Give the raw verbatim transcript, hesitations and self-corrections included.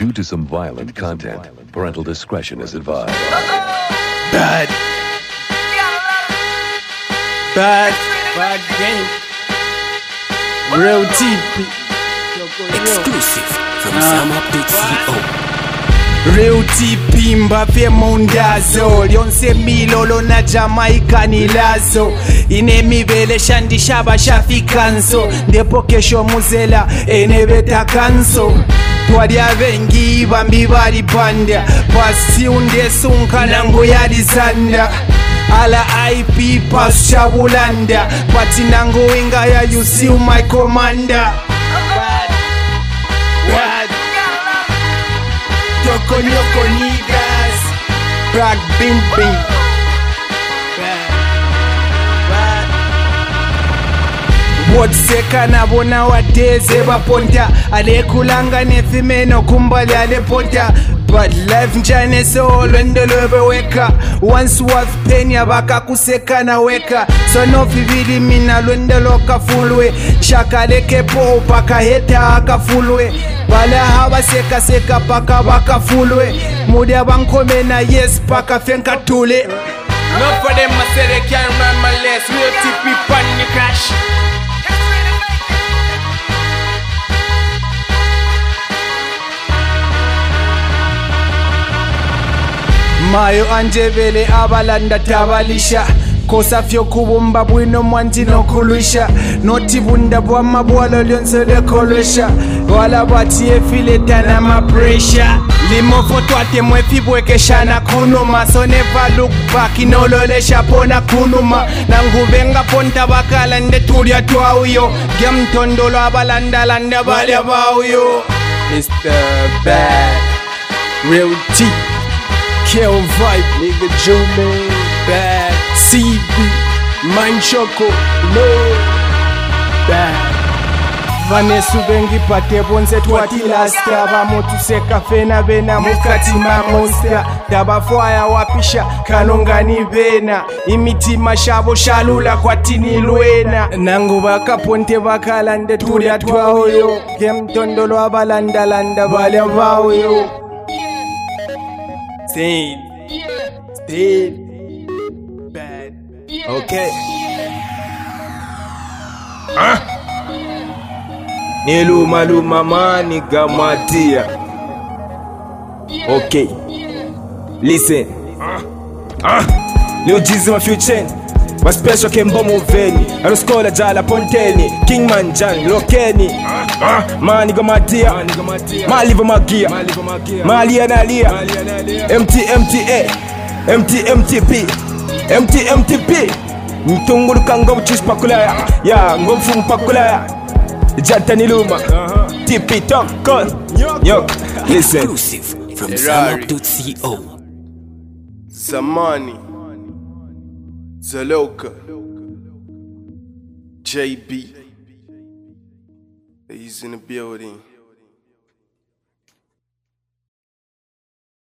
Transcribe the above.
Due to some violent content, parental discretion is advised. Bad. Bad. Bad game. Real T P. Exclusive from Sam Up dot co. Real T P Mbappe Mundazo Lyonse Milolo na Jamaica nilazo Inemibele shandi shaba shafikanso Ndepo kesho muzela enebeta kanso Twadia vengi bambi bali panda Pasi unde sunka nango yadi zanda Ala I P pas chabulanda Pati nango inga ya you see my commander. Yoko yoko niggas Brag bing bing What seka na bona wadeze baponta Ale kulanga nefimeno kumbali ale ponta But life njane so lwendo lwebe weka Once worth pain ya baka kuseka na weka So no fivili mina lwendo loka fulwe Shaka leke po paka heta haka fulwe Bala hawa seka seka paka baka fulwe Mudi abankome na yes paka fenka tule. Not for them I say they can't run my less. Real T P pan the crash. Mayo anjevele abalanda tabalisha Kosa fyo kubumba bwino mwanti no kulusha Noti bunda bwa mabwalo lyonse de kolusha Wala bati e fileta na ma pressure Limo fotwate mwe fibweke shana kunuma So never look back inololesha pona kunuma Nangubenga ponta bakala nde tulia tuauyo Gem tondolo abalanda landa balya bauyo. Mister Bad Real T Kill vibe, nigga Jume, Bad, C B, Mind Choco, no, Bad. Vanesu bengi pate bonze twati lasta Bamotu seka fena bena mukati ma monster Daba fwaya wapisha kanongani bena Imiti mashabo shalula kwa tini luena Nangu baka ponte baka lande tulia tuaoyo Kem tondolo abalanda landa balya vaoyo. Stay, stay, bad. Okay. Huh? Niluma luma mani gamatia. Okay. Listen. Ah. Leo jizi ma future. Ma special kembo moveni. Aroskola jala ponteni. King Manjan lokeni. Ah. Mani gamatia. Mali vomagia. Mali analia. M T M T A. M T M T P. M T M T P. Mtungulu kango chis pakulaya. Ya ngomfu mpakulaya. Janta niluma. T P talk call. Yo, listen. Exclusive from Sam Up dot co. Zamani Zaloka J B. He's in the building.